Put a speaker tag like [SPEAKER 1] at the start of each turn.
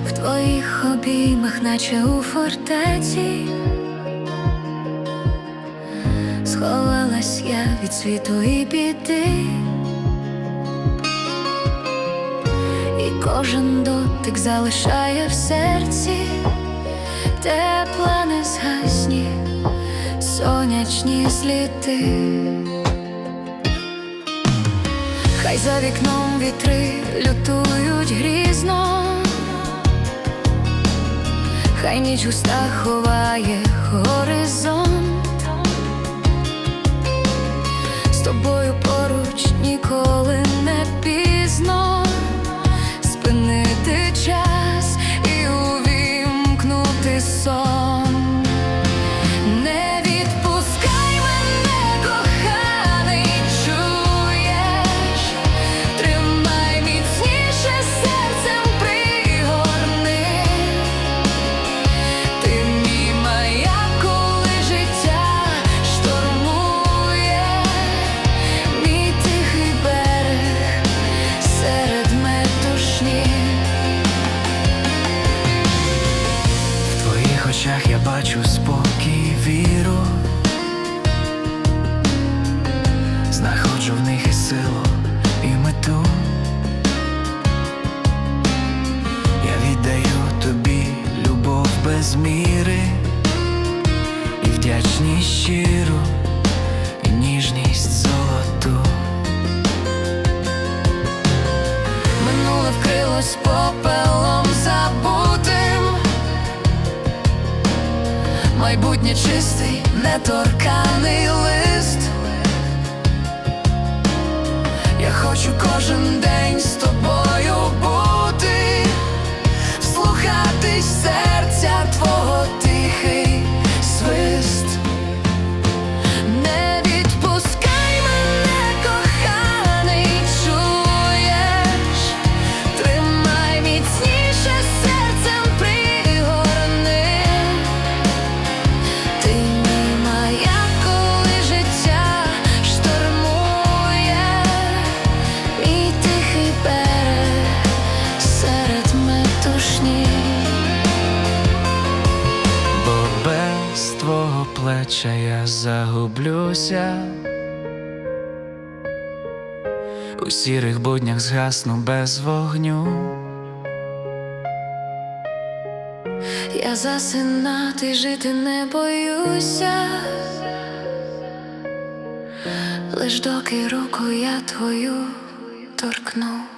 [SPEAKER 1] в твоїх обіймах, наче у фортеці, сховалась я від світу і біди, і кожен дотик залишає в серці тепла незгасні сонячні сліди. Хай за вікном вітри лютують грізно, хай ніч густа ховає горизонт, з тобою поруч ніколи не пізно спинити час і увімкнути сон. Я бачу спокій, віру, знаходжу в них і силу, і мету. Я віддаю тобі любов без міри, і вдячність щиру, і ніжність золоту. Минуле вкрилось попелом забутим, майбутнє чистий, неторканий лист. Я хочу кожен день з тобою бути, вслухатись серця твого тихий свист. Не відпускай мене, коханий, чуєш? Тримай міцніше, серцем пригорни. Ти мій маяк, коли життя штормує, мій тихий берег серед метушні. Бо без твого плеча я загублюся, у сірих буднях згасну без вогню. Я засинати, жити не боюся, лиш доки руку я твою торкну.